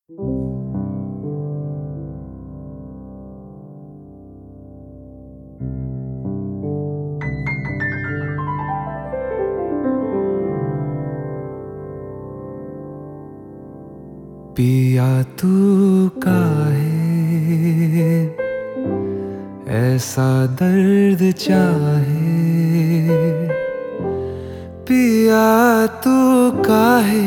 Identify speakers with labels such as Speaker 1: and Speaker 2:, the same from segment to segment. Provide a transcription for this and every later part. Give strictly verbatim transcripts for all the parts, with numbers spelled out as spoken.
Speaker 1: पिया तू काहे ऐसा दर्द चाहे, पिया तू काहे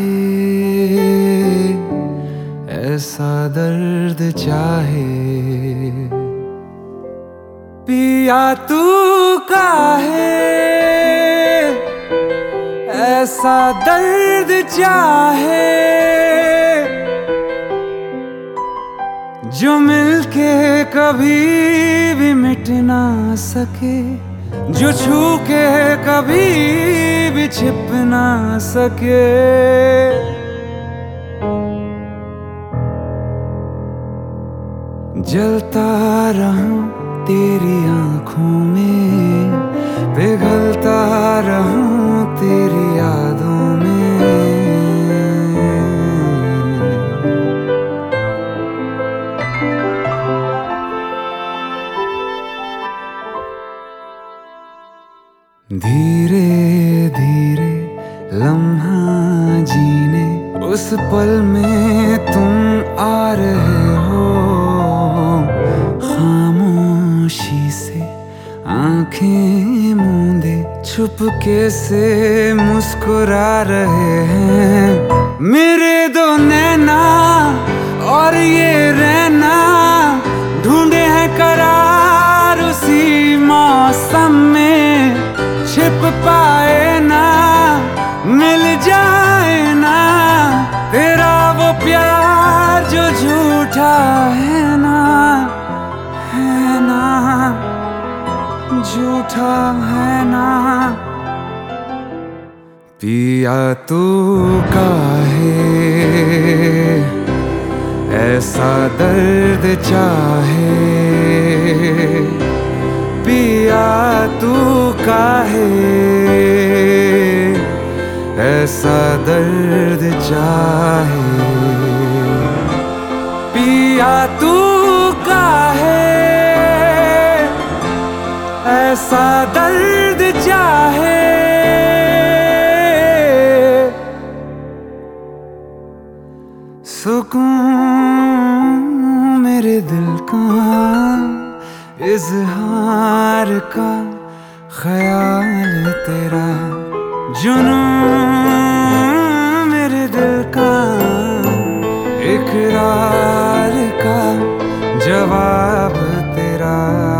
Speaker 1: ऐसा दर्द चाहे, पिया तू काहे ऐसा दर्द चाहे, जो मिलके कभी भी मिट ना सके, जो छू के कभी भी छिप ना सके। जलता रहूं तेरी आंखों में, पिघलता रहूं तेरी यादों में। धीरे धीरे लम्हा जीने, उस पल में तुम आ रहे हो, खामोशी से आंखें मूंदे छुपके से मुस्कुरा रहे हैं। मेरे दो नैना और ये रहना ढूंढे हैं करार उसी मौसम में, छिप पाए ना मिल जाए ना तेरा वो प्यार जो झूठा है ना, है ना झूठा है ना। पिया तू काहे ऐसा दर्द चाहे, पिया तू काहे ऐसा दर्द चाहे, पिया तू काहे ऐसा दर्द चाहे। सुकून मेरे दिल का इज़हार का ख्याल तेरा, जुनून मेरे दिल का इकरार का जवाब तेरा।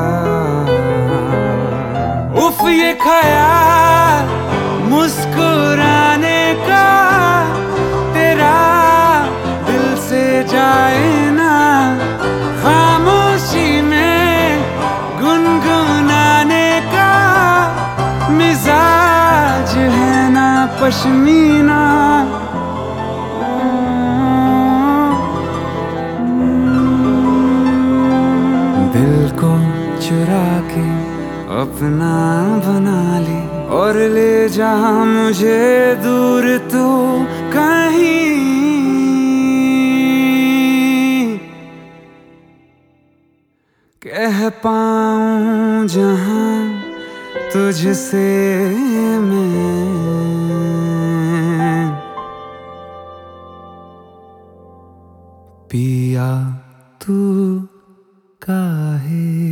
Speaker 1: उफ ये ख्याल मुस्कुराने का तेरा दिल से जाए ना, खामोशी में गुनगुनाने का मिजाज है ना पश्मीना। दिल को चुरा के अपना बना ले और ले जा मुझे दूर तू कहीं, कह पाऊं जहां तुझसे मैं, पिया तू काहे।